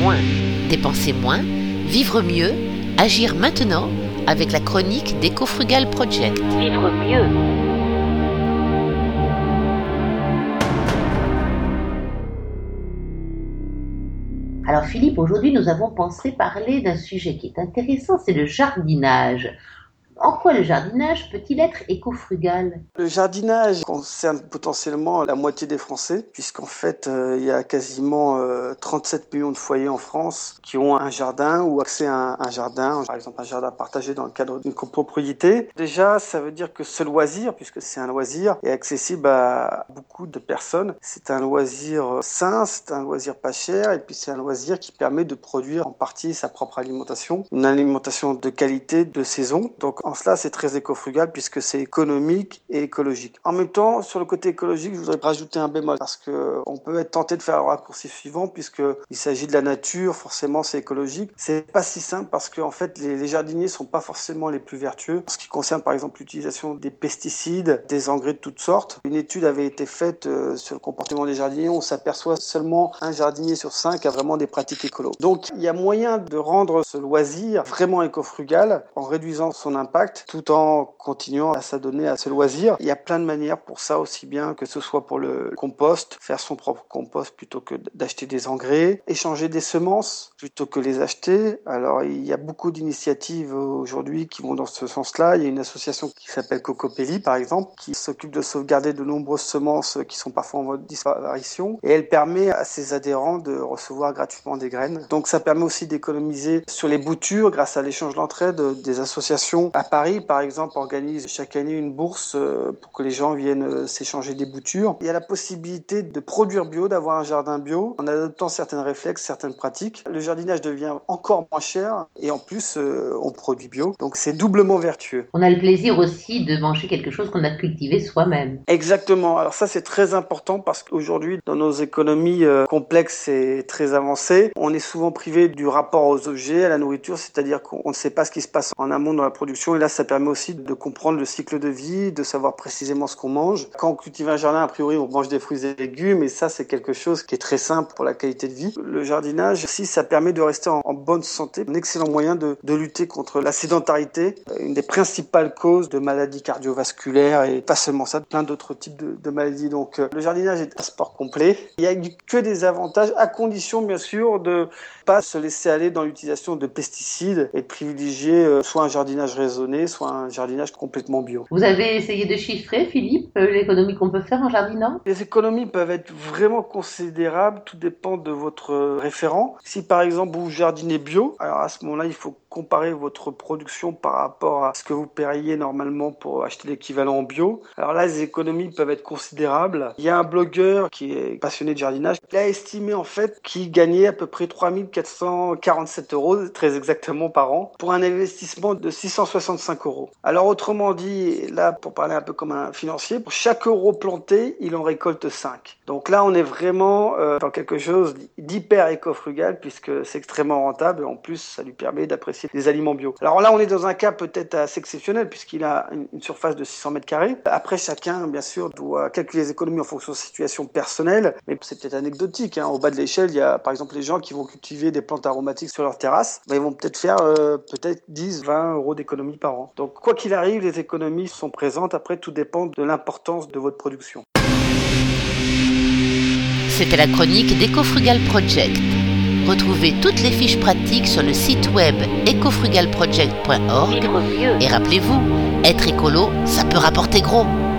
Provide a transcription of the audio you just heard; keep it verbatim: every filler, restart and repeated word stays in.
moins. Dépenser moins, vivre mieux, agir maintenant avec la chronique d'Ecofrugal Project. Vivre mieux. Alors Philippe, aujourd'hui nous avons pensé parler d'un sujet qui est intéressant, c'est le jardinage. En quoi le jardinage peut-il être écofrugal ? Le jardinage concerne potentiellement la moitié des Français, puisqu'en fait, euh, il y a quasiment euh, trente-sept millions de foyers en France qui ont un jardin ou accès à un, un jardin, par exemple un jardin partagé dans le cadre d'une copropriété. Déjà, ça veut dire que ce loisir, puisque c'est un loisir, est accessible à beaucoup de personnes. C'est un loisir sain, c'est un loisir pas cher, et puis c'est un loisir qui permet de produire en partie sa propre alimentation, une alimentation de qualité, de saison. Donc en cela, c'est très écofrugal puisque c'est économique et écologique. En même temps, sur le côté écologique, je voudrais rajouter un bémol parce que on peut être tenté de faire le raccourci suivant puisque il s'agit de la nature, forcément c'est écologique. C'est pas si simple parce que en fait, les, les jardiniers sont pas forcément les plus vertueux. En ce qui concerne par exemple l'utilisation des pesticides, des engrais de toutes sortes. Une étude avait été faite euh, sur le comportement des jardiniers. On s'aperçoit seulement un jardinier sur cinq a vraiment des pratiques écolo. Donc, il y a moyen de rendre ce loisir vraiment écofrugal en réduisant son impact tout en continuant à s'adonner à ce loisir. Il y a plein de manières pour ça, aussi bien que ce soit pour le compost, faire son propre compost plutôt que d'acheter des engrais, échanger des semences plutôt que les acheter. Alors il y a beaucoup d'initiatives aujourd'hui qui vont dans ce sens-là. Il y a une association qui s'appelle Cocopelli par exemple, qui s'occupe de sauvegarder de nombreuses semences qui sont parfois en voie de disparition et elle permet à ses adhérents de recevoir gratuitement des graines. Donc ça permet aussi d'économiser sur les boutures grâce à l'échange d'entraide des associations. À Paris, par exemple, organise chaque année une bourse pour que les gens viennent s'échanger des boutures. Il y a la possibilité de produire bio, d'avoir un jardin bio, en adoptant certains réflexes, certaines pratiques. Le jardinage devient encore moins cher et en plus, on produit bio. Donc, c'est doublement vertueux. On a le plaisir aussi de manger quelque chose qu'on a cultivé soi-même. Exactement. Alors ça, c'est très important parce qu'aujourd'hui, dans nos économies complexes et très avancées, on est souvent privé du rapport aux objets, à la nourriture, c'est-à-dire qu'on ne sait pas ce qui se passe en amont dans la production. Et là, ça permet aussi de comprendre le cycle de vie, de savoir précisément ce qu'on mange. Quand on cultive un jardin, a priori, on mange des fruits et légumes, et ça, c'est quelque chose qui est très simple pour la qualité de vie. Le jardinage, si ça permet de rester en, en bonne santé, un excellent moyen de, de lutter contre la sédentarité, une des principales causes de maladies cardiovasculaires, et pas seulement ça, plein d'autres types de, de maladies. Donc, le jardinage est un sport complet. Il n'y a que des avantages, à condition, bien sûr, de pas se laisser aller dans l'utilisation de pesticides et de privilégier euh, soit un jardinage raisonné, soit un jardinage complètement bio. Vous avez essayé de chiffrer, Philippe, l'économie qu'on peut faire en jardinant ? Les économies peuvent être vraiment considérables, tout dépend de votre référent. Si par exemple vous jardinez bio, alors à ce moment-là, il faut comparer votre production par rapport à ce que vous paieriez normalement pour acheter l'équivalent en bio. Alors là, les économies peuvent être considérables. Il y a un blogueur qui est passionné de jardinage. Il a estimé en fait qu'il gagnait à peu près trois mille quatre cent quarante-sept euros, très exactement par an, pour un investissement de six cent soixante-cinq euros. Alors autrement dit, là, pour parler un peu comme un financier, pour chaque euro planté, il en récolte cinq. Donc là, on est vraiment euh, dans quelque chose d'hyper écofrugal puisque c'est extrêmement rentable et en plus, ça lui permet d'apprécier des aliments bio. Alors là, on est dans un cas peut-être assez exceptionnel puisqu'il a une, une surface de six cents mètres carrés. Après, chacun, bien sûr, doit calculer les économies en fonction de sa situation personnelle, mais c'est peut-être anecdotique. Hein. Au bas de l'échelle, il y a par exemple les gens qui vont cultiver des plantes aromatiques sur leur terrasse. Ben, ils vont peut-être faire euh, peut-être dix, vingt euros d'économie par an. Donc, quoi qu'il arrive, les économies sont présentes. Après, tout dépend de l'importance de votre production. C'était la chronique d'Ecofrugal Project. Retrouvez toutes les fiches pratiques sur le site web ecofrugal project point org et rappelez-vous, être écolo, ça peut rapporter gros.